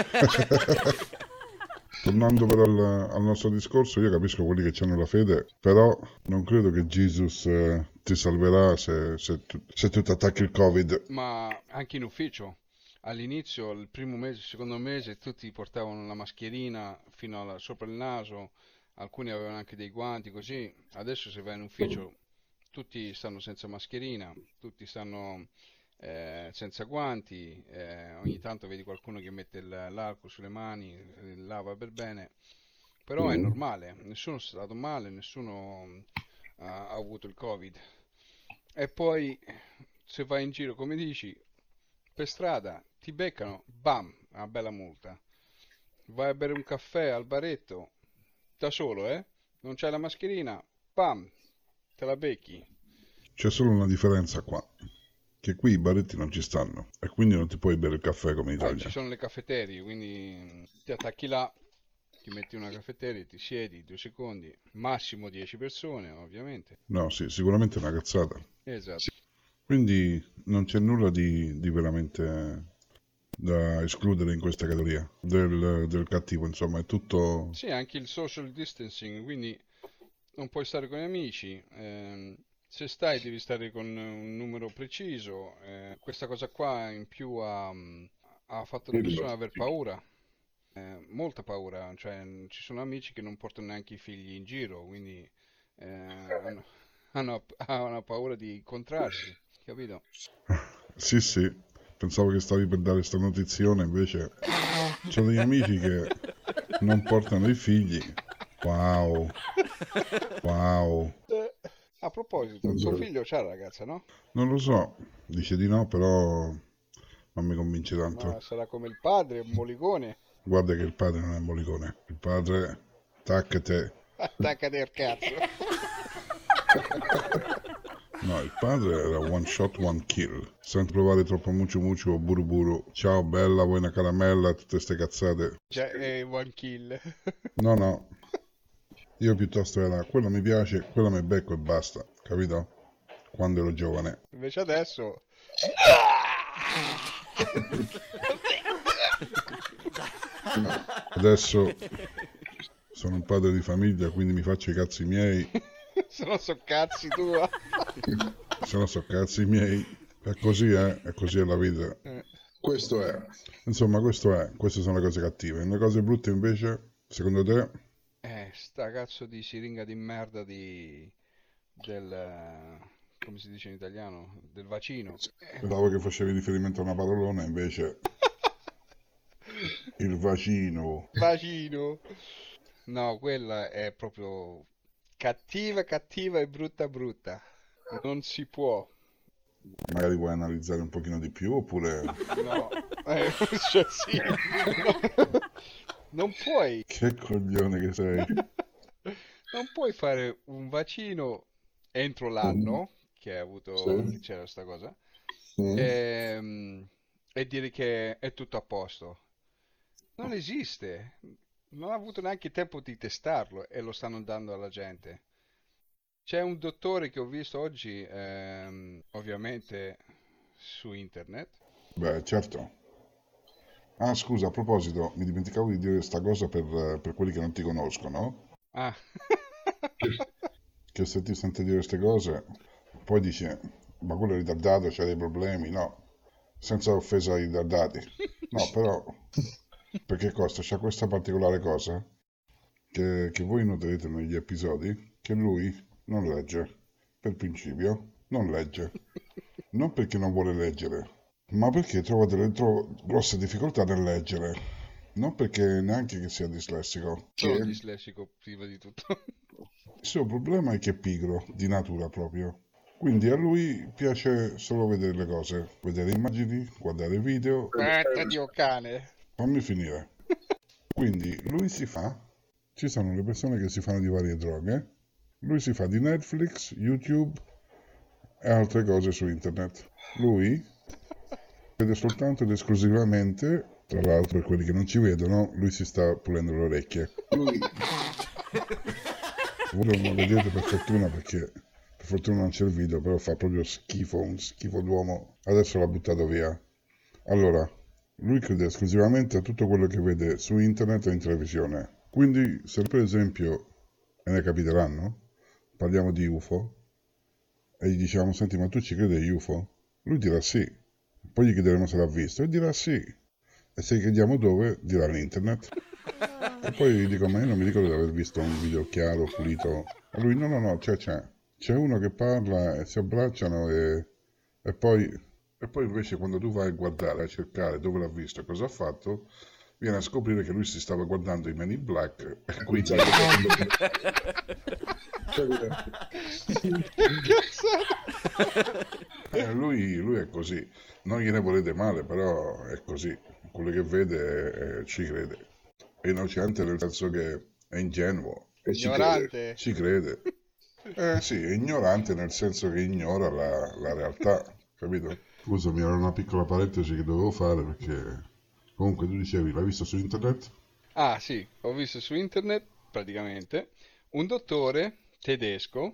Tornando però al, al nostro discorso, io capisco quelli che hanno la fede, però non credo che Jesus eh, ti salverà se, se, tu, se tu ti attacchi il Covid. Ma anche in ufficio. All'inizio, il primo mese, il secondo mese, tutti portavano la mascherina fino alla, sopra il naso, alcuni avevano anche dei guanti, così. Adesso se vai in ufficio tutti stanno senza mascherina, tutti stanno eh, senza guanti, eh, ogni tanto vedi qualcuno che mette il- l'alcol sulle mani, eh, lava per bene, però è normale, nessuno è stato male, nessuno mm, ha, ha avuto il Covid. E poi se vai in giro, come dici, per strada ti beccano, bam, una bella multa. Vai a bere un caffè al baretto, da solo, eh? Non c'hai la mascherina, bam, te la becchi. C'è solo una differenza qua, che qui i baretti non ci stanno e quindi non ti puoi bere il caffè come in Ah, Italia. ci sono le caffetterie, quindi mm, ti attacchi là, ti metti in una caffetteria, ti siedi due secondi, massimo dieci persone, ovviamente. No, sì, sicuramente è una cazzata. Esatto. Quindi non c'è nulla di, di veramente da escludere in questa categoria del, del cattivo, insomma, è tutto... Sì, anche il social distancing, quindi non puoi stare con gli amici. ehm, se stai devi stare con un numero preciso. eh, questa cosa qua in più ha, mm, ha fatto le persone aver paura, eh, molta paura. Cioè, mm, ci sono amici che non portano neanche i figli in giro, quindi eh, hanno, hanno, hanno paura di incontrarsi, capito? Sì, sì, pensavo che stavi per dare sta notizione, invece c'ho degli amici che non portano i figli. Wow, wow. Eh, A proposito, tuo figlio c'ha la ragazza, no? Non lo so, dice di no, però non mi convince tanto. Ma sarà come il padre, un molicone. Guarda che il padre non è molicone, il padre, taccate. Attaccati al cazzo. No, il padre era one shot, one kill, senza provare troppo muccio muccio o buru buru. Ciao bella, vuoi una caramella, tutte ste cazzate. Cioè, è one kill. No, no, io piuttosto era, quello mi piace, quello mi becco e basta, capito? Quando ero giovane. Invece adesso... Adesso sono un padre di famiglia, quindi mi faccio i cazzi miei, Se no so cazzi tua. se no so cazzi miei. È così, eh, è così è la vita. Questo è. Insomma, questo è, queste sono le cose cattive. Le cose brutte invece, secondo te? Eh, sta cazzo di siringa di merda di... del... eh, come si dice in italiano? Del vaccino. Pensavo che facevi riferimento a una parolona, invece il vaccino. Vaccino. No, quella è proprio cattiva, cattiva e brutta, brutta. Non si può. Magari vuoi analizzare un pochino di più, oppure... No, eh, cioè sì. No. Non puoi, Che coglione che sei. non puoi fare un vaccino entro l'anno, che hai avuto, Sì. che c'era sta cosa, Mm. e, e dire che è tutto a posto. Non esiste. Non ha avuto neanche tempo di testarlo e lo stanno dando alla gente. C'è un dottore che ho visto oggi, ehm, ovviamente su internet. Beh, certo. Ah, scusa, a proposito, mi dimenticavo di dire sta cosa per, per quelli che non ti conoscono, Ah, che se ti sente dire queste cose, poi dici, ma quello è ritardato, c'ha dei problemi, no, senza offesa ai ritardati. No, però, perché Costa c'ha questa particolare cosa, che, che voi noterete negli episodi, che lui non legge, per principio, non legge. Non perché non vuole leggere, ma perché trova delle tro- grosse difficoltà nel leggere. Non perché neanche che sia dislessico. sono Che dislessico prima di tutto. il suo problema è che è pigro, di natura proprio. Quindi a lui piace solo vedere le cose, vedere immagini, guardare video. Aspetta, Dio cane. Fammi finire. Quindi lui si fa, ci sono le persone che si fanno di varie droghe, lui si fa di Netflix, YouTube e altre cose su internet. Lui vede soltanto ed esclusivamente, tra l'altro per quelli che non ci vedono, lui si sta pulendo le orecchie. Lui... Voi non lo vedete per fortuna perché per fortuna non c'è il video, però fa proprio schifo, un schifo d'uomo. Adesso l'ha buttato via. Allora, lui crede esclusivamente a tutto quello che vede su internet o in televisione. Quindi, se per esempio, e ne capiteranno, parliamo di U F O, e gli diciamo, senti, ma tu ci credi agli U F O? Lui dirà sì. Poi gli chiederemo se l'ha visto, e dirà sì. E se gli chiediamo dove, dirà l'internet. E poi gli dico, ma io non mi ricordo di aver visto un video chiaro, pulito. E lui, no, no, no, c'è, c'è. C'è uno che parla e si abbracciano e, e poi... E poi invece quando tu vai a guardare, a cercare dove l'ha visto e cosa ha fatto, viene a scoprire che lui si stava guardando i Men in Black e quindi... Eh, lui, lui è così. Non gliene volete male, però è così. Quello che vede eh, ci crede. È innocente nel senso che è ingenuo. E ci crede. Ignorante. Ci crede. Eh sì, è ignorante nel senso che ignora la, la realtà, capito? Scusami, era una piccola parentesi che dovevo fare perché comunque tu dicevi, l'hai visto su internet? Ah, sì, ho visto su internet praticamente un dottore tedesco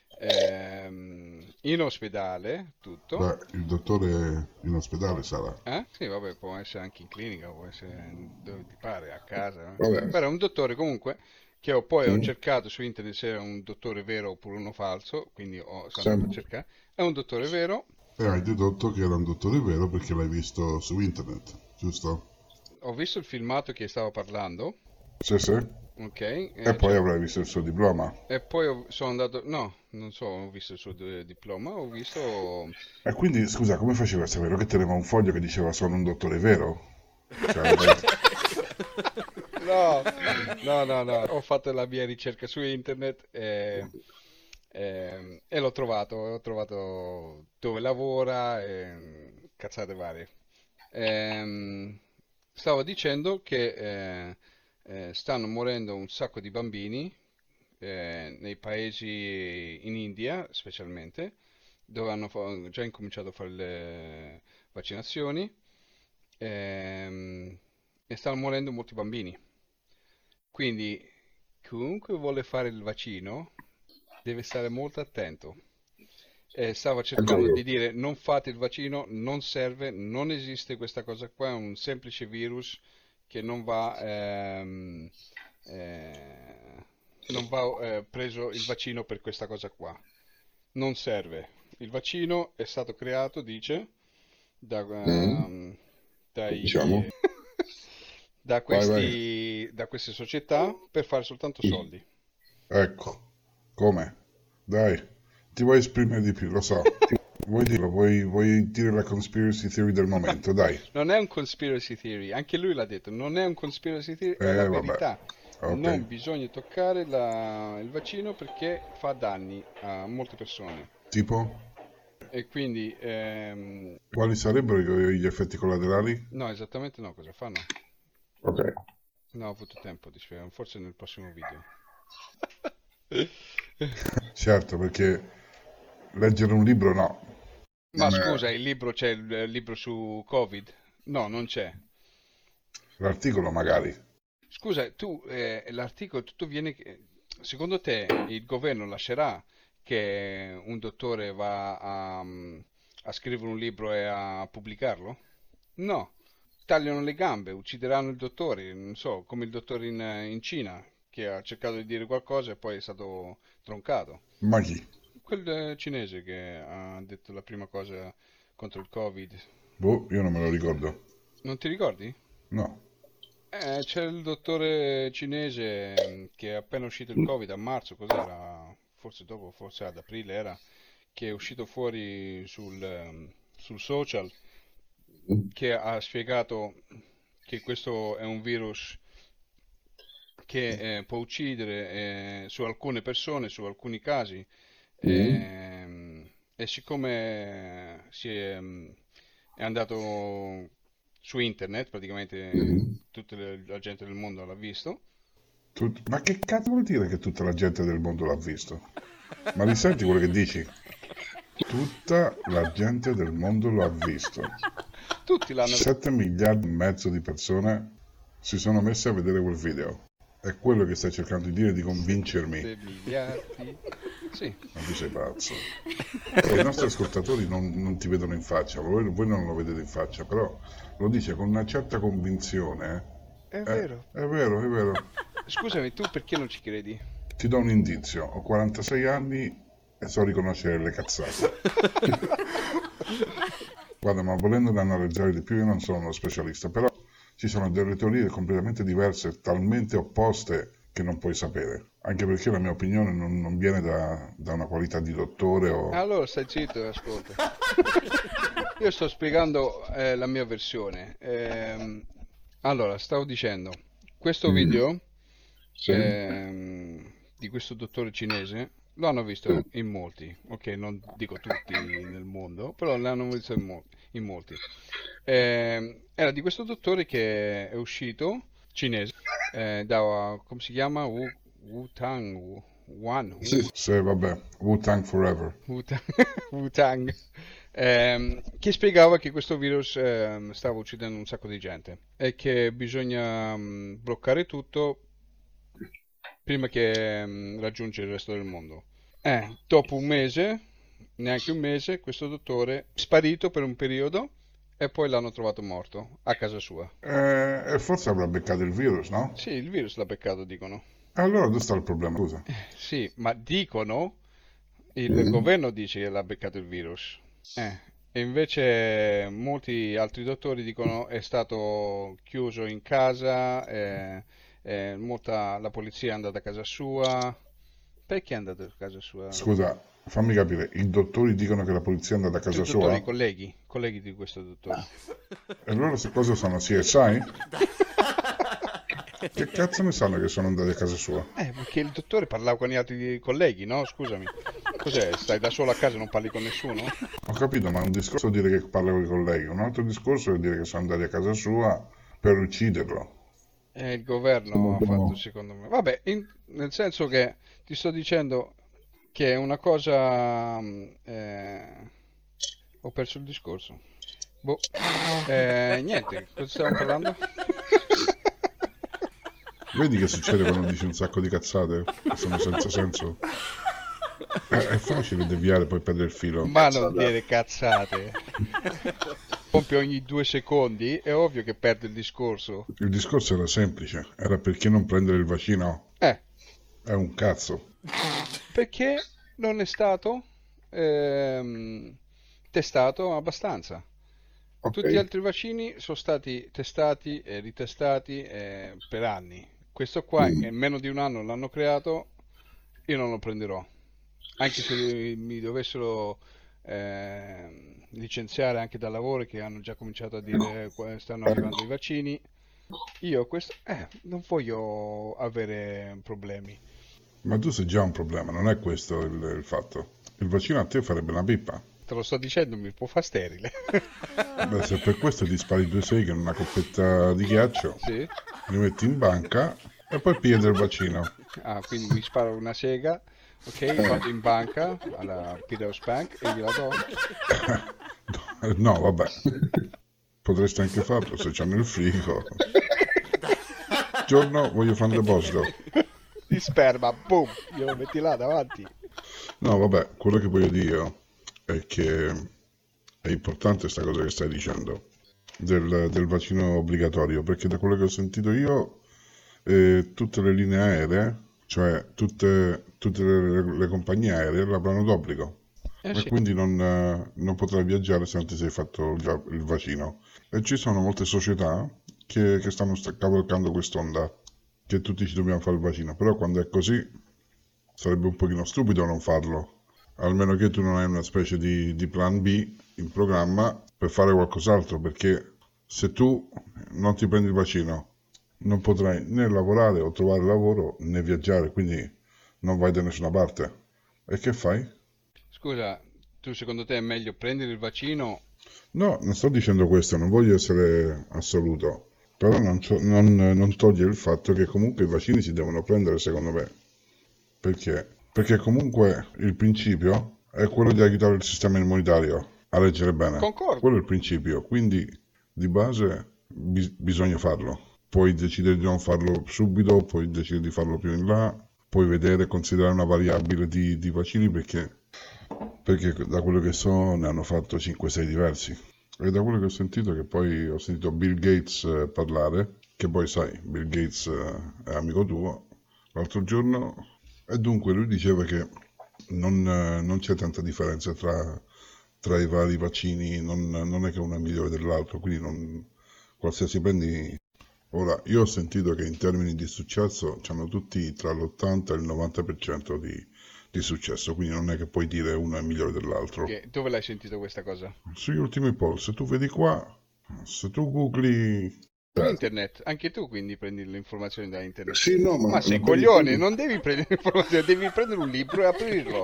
ehm, in ospedale, tutto. Beh, il dottore in ospedale sarà. Eh? Sì, vabbè, può essere anche in clinica, può essere dove ti pare, a casa. eh. Vabbè. Però è un dottore comunque che ho, poi ho Sì. cercato su internet se era un dottore vero oppure uno falso, quindi ho sono Sì. andato a cercare. È un dottore vero. E hai dedotto che era un dottore vero perché l'hai visto su internet, giusto? Ho visto il filmato che stavo parlando, Sì, sì. ok? E eh, poi cioè- avrai visto il suo diploma. e poi ho- sono andato, no, non so, ho visto il suo di- diploma, ho visto... E quindi, scusa, come faceva a sapere che teneva un foglio che diceva sono un dottore vero? Cioè, aveva- No, no, no, no, ho fatto la mia ricerca su internet e, e- e l'ho trovato, ho trovato dove lavora e cazzate varie. Ehm, stavo dicendo che eh, eh, stanno morendo un sacco di bambini eh, nei paesi in India, specialmente, dove hanno fa- già incominciato a fare le vaccinazioni ehm, e stanno morendo molti bambini. Quindi, chiunque vuole fare il vaccino deve stare molto attento. E stavo cercando di dire non fate il vaccino, non serve, non esiste questa cosa qua, è un semplice virus che non va, ehm, eh, non va eh, preso il vaccino per questa cosa qua. Non serve. Il vaccino è stato creato, dice, da, ehm, dai, Diciamo. da Vai, questi, da queste società per fare soltanto soldi. Ecco. Come? Dai, ti vuoi esprimere di più, lo so. Vuoi dirlo, vuoi, vuoi dire la conspiracy theory del momento, dai. Non è un conspiracy theory, anche lui l'ha detto, non è un conspiracy theory, è Eh, la vabbè. verità. Ok. Non bisogna toccare la- il vaccino perché fa danni a molte persone. Tipo? E quindi, ehm, Quali sarebbero gli effetti collaterali? no, esattamente no, cosa fanno? Ok. No, ho avuto tempo di spiegare, forse nel prossimo video. Certo, perché leggere un libro no. Ma Non è- scusa, il libro c'è il il libro su Covid? No, non c'è. L'articolo magari. Scusa, tu, eh, l'articolo, tutto viene, che- secondo te il governo lascerà che un dottore va a, mm, a scrivere un libro e a pubblicarlo? No, tagliano le gambe, uccideranno il dottore, non so, come il dottore in, in Cina, che ha cercato di dire qualcosa e poi è stato troncato. Ma chi? Quel eh, cinese che ha detto la prima cosa contro il Covid. Boh, io non me lo ricordo. Non ti ricordi? No. Eh, c'è il dottore cinese mm, che è appena uscito il Covid a marzo, cos'era? Forse dopo, forse ad aprile era, che è uscito fuori sul, ehm, sul social, che ha spiegato che questo è un virus che eh, può uccidere eh, su alcune persone, su alcuni casi, ehm, e siccome si è, mm, è andato su internet, praticamente tutta le- la gente del mondo l'ha visto. Tut- Ma che cazzo vuol dire che tutta la gente del mondo l'ha visto? Ma li senti quello che dici? Tutta la gente del mondo lo ha visto. Tutti l'hanno visto. sette miliardi e mezzo di persone si sono messe a vedere quel video. È quello che stai cercando di dire, di convincermi. Dei miliardi. Sì, Ma tu sei pazzo. E i nostri ascoltatori non, non ti vedono in faccia, voi, voi non lo vedete in faccia, però lo dice con una certa convinzione. è Eh, vero. è vero, è vero. Scusami, tu perché non ci credi? Ti do un indizio, ho quarantasei anni e so riconoscere le cazzate. Guarda, ma volendo analizzare di più, io non sono uno specialista, però ci sono delle teorie completamente diverse, talmente opposte che non puoi sapere. Anche perché la mia opinione non, non viene da, da una qualità di dottore o... Allora stai zitto e ascolta. Io sto spiegando eh, la mia versione. Ehm, allora, stavo dicendo, questo video Sì. ehm, di questo dottore cinese lo hanno visto in molti, ok, non dico tutti nel mondo, però l'hanno visto in, mol- in molti. Ehm, era di questo dottore che è uscito, cinese, eh, da, come si chiama? Wu, Wu-Tang, Wu, Wan, Wu, Sì, sì, vabbè, Wu-Tang Forever. Wu-Tang, Wu-Tang, ehm, che spiegava che questo virus ehm, stava uccidendo un sacco di gente e che bisogna mm, bloccare tutto prima che mm, raggiunge il resto del mondo. Eh, dopo un mese, neanche un mese, questo dottore è sparito per un periodo e poi l'hanno trovato morto a casa sua. Eh, e forse avrà beccato il virus, no? Sì, il virus l'ha beccato, dicono. Allora dove sta il problema? Scusa. Sì, ma dicono, il governo dice che l'ha beccato il virus. Eh, e invece molti altri dottori dicono è stato chiuso in casa, eh, eh, molta, la polizia è andata a casa sua. Perché è andata a casa sua? Scusa, fammi capire, i dottori dicono che la polizia è andata a casa Tutti i dottori, sua? i colleghi, colleghi di questo dottore. E loro se cosa sono? C S I? Che cazzo ne sanno che sono andati a casa sua? Eh, perché il dottore parlava con gli altri colleghi, no? Scusami. Cos'è? Stai da solo a casa e non parli con nessuno? Ho capito, ma un discorso è dire che parla con i colleghi, un altro discorso è dire che sono andati a casa sua per ucciderlo. Eh, il governo ha fatto, secondo me. Vabbè, in- nel senso che ti sto dicendo che è una cosa... mm, eh, ho perso il discorso. Boh. Eh, niente, cosa stavamo parlando? Vedi che succede quando dici un sacco di cazzate che sono senza senso? È, è facile deviare poi perdere il filo. Ma non dire cazzate. Compie ogni due secondi, è ovvio che perde il discorso. Il discorso era semplice, era perché non prendere il vaccino? Eh, È un cazzo. perché non è stato ehm, testato abbastanza. Ok. Tutti gli altri vaccini sono stati testati e ritestati eh, per anni. Questo qua, in meno di un anno l'hanno creato, io non lo prenderò. Anche se mi dovessero eh, licenziare anche dal lavoro, che hanno già cominciato a dire che stanno arrivando i vaccini, io questo, eh, non voglio avere problemi. Ma tu sei già un problema, non è questo il, il fatto. Il vaccino a te farebbe una pippa. Te lo sto dicendo, mi può far sterile. Beh, se per questo ti spari due seghe in una coppetta di ghiaccio, Sì? li metti in banca e poi piedi il vaccino. Ah, quindi mi sparo una sega, ok, vado in banca alla Piraeus Bank e gliela do. Eh, No, vabbè, potresti anche farlo se c'è nel frigo. Giorno, voglio fare un deposito. Di sperma, boom, glielo metti là davanti. No, vabbè, quello che voglio dire io è che è importante questa cosa che stai dicendo del, del vaccino obbligatorio, perché da quello che ho sentito io, eh, tutte le linee aeree, cioè tutte, tutte le, le compagnie aeree l'avranno d'obbligo. Eh E sì, quindi non, eh, non potrai viaggiare se non ti sei fatto il, va- il vaccino. E ci sono molte società che, che stanno sta- cavalcando quest'onda, che tutti ci dobbiamo fare il vaccino, però quando è così sarebbe un pochino stupido non farlo, almeno che tu non hai una specie di, di plan B in programma per fare qualcos'altro, perché se tu non ti prendi il vaccino non potrai né lavorare o trovare lavoro né viaggiare, quindi non vai da nessuna parte. E che fai? scusa, tu secondo te è meglio prendere il vaccino? No, non sto dicendo questo, non voglio essere assoluto, però non, so- non- non toglie il fatto che comunque i vaccini si devono prendere, secondo me. Perché? Perché comunque il principio è quello di aiutare il sistema immunitario a reggere bene. Concordo. Quello è il principio, quindi di base bis- bisogna farlo. Puoi decidere di non farlo subito, puoi decidere di farlo più in là, puoi vedere, considerare una variabile di, di vaccini perché, perché da quello che so ne hanno fatto cinque sei diversi. E da quello che ho sentito, che poi ho sentito Bill Gates eh, parlare, che poi sai, Bill Gates eh, è amico tuo, l'altro giorno, e dunque lui diceva che non, eh, non c'è tanta differenza tra, tra i vari vaccini, non, non è che uno è migliore dell'altro, quindi non, qualsiasi prendi. Ora, io ho sentito che in termini di successo hanno tutti tra l'ottanta e il novanta per cento di, di successo, quindi non è che puoi dire uno è migliore dell'altro. Che- dove l'hai sentito questa cosa? Sugli ultimi poll, se tu vedi qua, se tu googli. Su internet, anche tu quindi prendi le informazioni da internet. Sì, no, ma, Ma sei ma coglione, non devi prendere le informazioni, devi prendere un libro e aprirlo.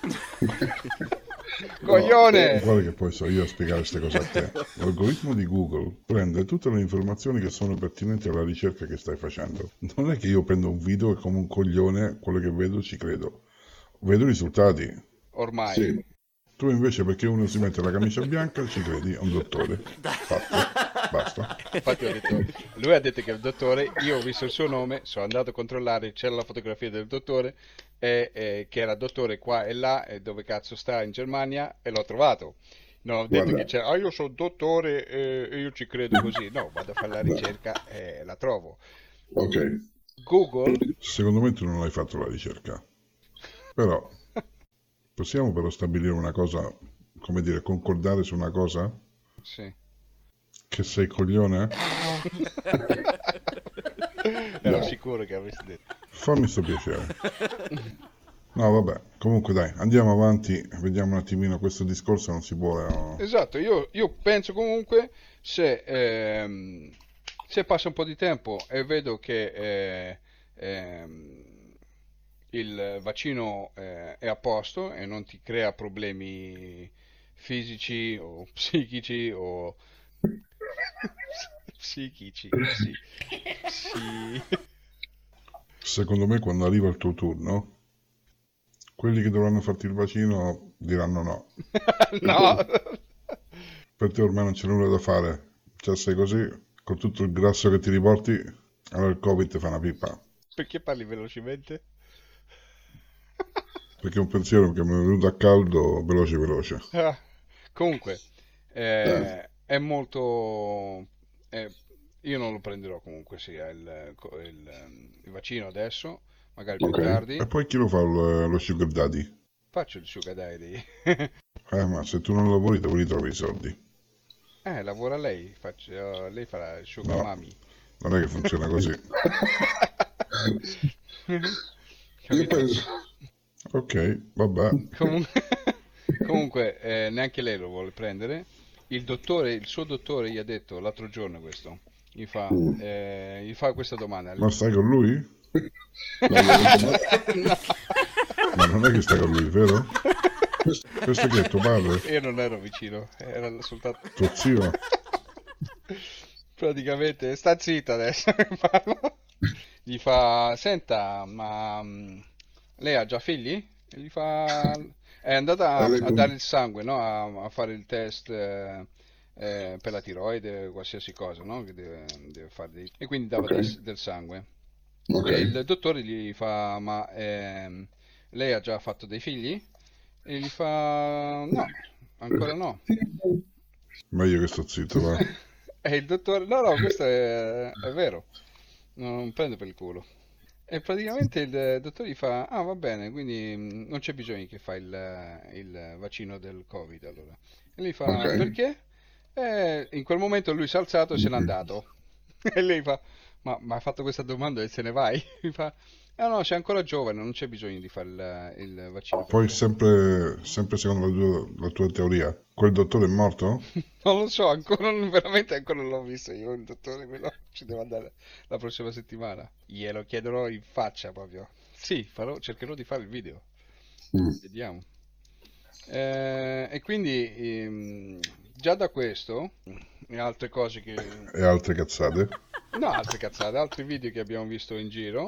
Coglione! Guarda che poi so io a spiegare queste cose a te. L'algoritmo di Google prende tutte le informazioni che sono pertinenti alla ricerca che stai facendo. Non è che io prendo un video e come un coglione quello che vedo ci credo. Vedo i risultati. Ormai. Sì. Tu invece perché uno si mette la camicia bianca ci credi, è un dottore. Fatto. Basta. Infatti ho detto, lui ha detto che è il dottore, io ho visto il suo nome, sono andato a controllare, c'era la fotografia del dottore, e, e- che era dottore qua e là, e dove cazzo sta in Germania, e l'ho trovato. Non ho detto Guarda. che c'era, ah io sono dottore e e io ci credo così, no, vado a fare la ricerca e la trovo. Ok. Google, Secondo me tu non hai fatto la ricerca. Però possiamo però stabilire una cosa, come dire, concordare su una cosa? sì, Che sei coglione? ero sicuro che avresti detto. Fammi sto piacere. No, vabbè, comunque dai, andiamo avanti, vediamo un attimino questo discorso, non si può. no. Esatto, io, io penso comunque se, ehm, se passa un po' di tempo e vedo che eh, ehm, il vaccino eh, è a posto e non ti crea problemi fisici o psichici o psichici, sì, sì. Secondo me quando arriva il tuo turno, quelli che dovranno farti il vaccino diranno no. No, Per te ormai non c'è nulla da fare, cioè sei così, con tutto il grasso che ti riporti, allora il Covid ti fa una pipa. perché parli velocemente? Perché è un pensiero che mi è venuto a caldo, veloce veloce. Ah, comunque, eh, è molto... eh, io non lo prenderò comunque sia il, il, ehm, il vaccino adesso, magari più tardi. E poi chi lo fa lo, lo sugar daddy? Faccio il sugar daddy. Eh, ma se tu non lavori dove li trovi i soldi? Eh, lavora lei, faccio, lei farà il sugar No. mami. Non è che funziona così. Capito? Ok, vabbè. Comunque, comunque eh, neanche lei lo vuole prendere. Il dottore, il suo dottore gli ha detto l'altro giorno questo, gli fa, eh, gli fa questa domanda. Ma stai con lui? Ma non è che stai con lui, vero? Questo che è tuo padre? Io non ero vicino, era soltanto... Tuo zio? Praticamente, sta zitta adesso che parlo. Gli fa, senta, ma mm, lei ha già figli? E gli fa, È andata a, Eh, lei a com- dare il sangue, no? A, a fare il test eh, eh, per la tiroide, qualsiasi cosa, no? Che deve, deve fare dei- E quindi dava Ok. del, del sangue. Ok. E il dottore gli fa, ma ehm, lei ha già fatto dei figli? E gli fa, no, ancora no. Meglio che sto zitto, va. E il dottore, no, no, questo è, è vero, non prende per il culo. E praticamente il dottore gli fa, ah, va bene, quindi mh, non c'è bisogno che fai il, il vaccino del Covid, allora. E lui fa, Ok. perché? E in quel momento lui si è alzato e se n'è andato. E lei fa, ma ma hai fatto questa domanda e se ne vai? Mi fa, ah no, sei ancora giovane, non c'è bisogno di fare il, il vaccino per Poi te. sempre, sempre secondo la tua, la tua teoria, quel dottore è morto? Non lo so, ancora non- veramente ancora non l'ho visto io, il dottore, quello ci devo andare la prossima settimana. Glielo chiederò in faccia proprio. Sì, farò, cercherò di fare il video, Mm. vediamo. Eh, e quindi ehm, già da questo e altre cose che... E altre cazzate? No, altre cazzate, altri video che abbiamo visto in giro.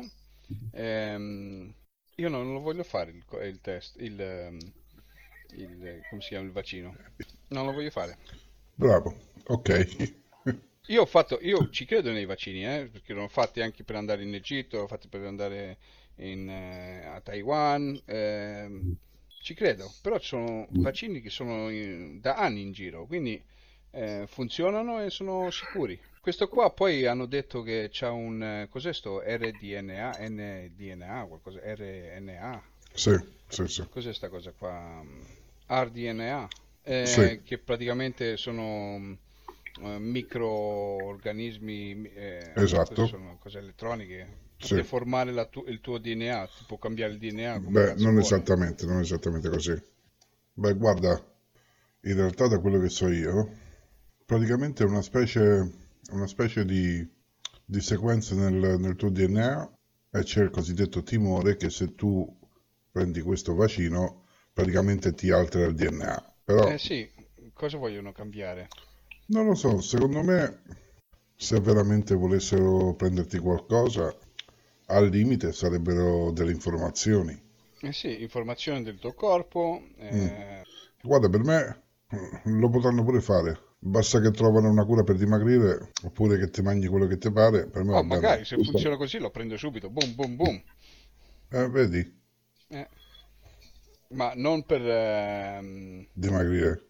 ehm, io non lo voglio fare il, co- il test, il, ehm, il... come si chiama, il vaccino. Non lo voglio fare. Bravo, ok. Io ho fatto, io ci credo nei vaccini, eh, perché l'ho fatti anche per andare in Egitto, l'ho fatti per andare in, eh, a Taiwan, ehm, ci credo, però ci sono vaccini che sono in- da anni in giro, quindi eh, funzionano e sono sicuri. Questo qua poi hanno detto che c'ha un, eh, cos'è sto R D N A, N D N A, qualcosa, R N A, Sì, sì, sì. cos'è sta cosa qua? R D N A, eh, Sì. che praticamente sono mm, eh, microorganismi, eh, Esatto. cose sono cose elettroniche, Sì. deformare la tu- il tuo D N A, ti può cambiare il D N A come Beh, cazzo non vuole. esattamente, non esattamente così. Beh, guarda, in realtà da quello che so io, praticamente è una specie, una specie di, di sequenza nel, nel tuo D N A e c'è il cosiddetto timore che se tu prendi questo vaccino praticamente ti altera il D N A. Però Eh sì, cosa vogliono cambiare? non lo so, secondo me se veramente volessero prenderti qualcosa, al limite sarebbero delle informazioni. Eh sì, informazioni del tuo corpo, eh, Guarda, per me eh, lo potranno pure fare. Basta che trovano una cura per dimagrire oppure che ti mangi quello che ti pare, per me oh, va bene. magari se funziona così lo prendo subito, boom, boom, boom. Eh, vedi, Eh, ma non per... ehm, dimagrire,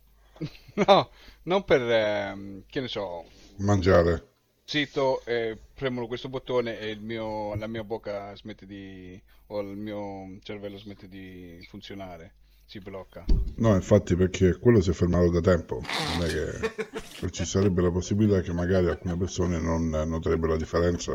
no, non per... ehm, che ne so, mangiare. zitto, e premono questo bottone e il mio, la mia bocca smette di... o il mio cervello smette di funzionare, si blocca. No, infatti perché quello si è fermato da tempo. Non è che ci sarebbe la possibilità che magari alcune persone non noterebbero la differenza.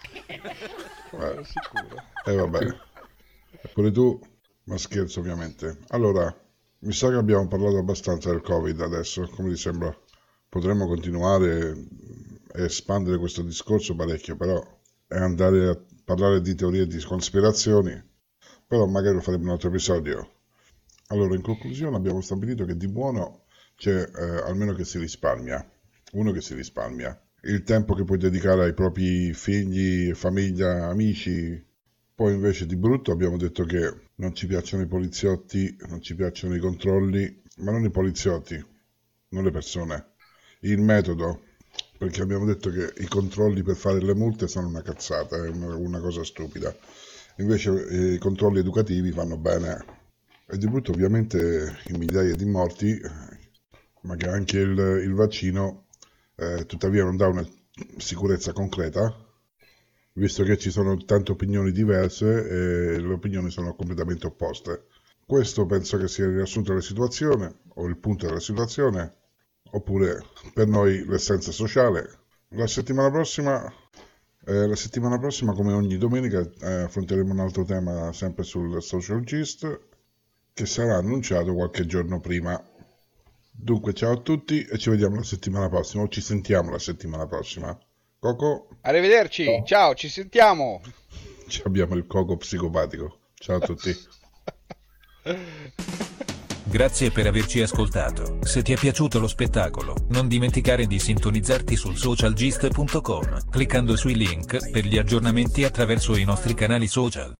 Come sicuro. E eh, vabbè, pure tu, ma scherzo ovviamente. Allora, mi sa che abbiamo parlato abbastanza del Covid adesso, come ti sembra? Potremmo continuare e espandere questo discorso parecchio, però e andare a parlare di teorie di conspirazioni, però magari lo faremo in un altro episodio. Allora, in conclusione abbiamo stabilito che di buono c'è eh, almeno che si risparmia, uno che si risparmia, il tempo che puoi dedicare ai propri figli, famiglia, amici. Poi invece di brutto abbiamo detto che non ci piacciono i poliziotti, non ci piacciono i controlli, ma non i poliziotti, non le persone. Il metodo, perché abbiamo detto che i controlli per fare le multe sono una cazzata, è una, una cosa stupida. Invece eh, i controlli educativi vanno bene. E di brutto ovviamente in migliaia di morti, eh, ma che anche il, il vaccino eh, tuttavia non dà una sicurezza concreta, visto che ci sono tante opinioni diverse e le opinioni sono completamente opposte. Questo penso che sia il riassunto della situazione, o il punto della situazione, oppure per noi l'essenza sociale. La settimana prossima, eh, la settimana prossima come ogni domenica, eh, affronteremo un altro tema sempre sul Social Gist, che sarà annunciato qualche giorno prima. Dunque ciao a tutti e ci vediamo la settimana prossima, o ci sentiamo la settimana prossima. Coco? Arrivederci, ciao, ci sentiamo. Ci abbiamo il Coco psicopatico. Ciao a tutti. Grazie per averci ascoltato. Se ti è piaciuto lo spettacolo, non dimenticare di sintonizzarti sul socialgist punto com, cliccando sui link per gli aggiornamenti attraverso i nostri canali social.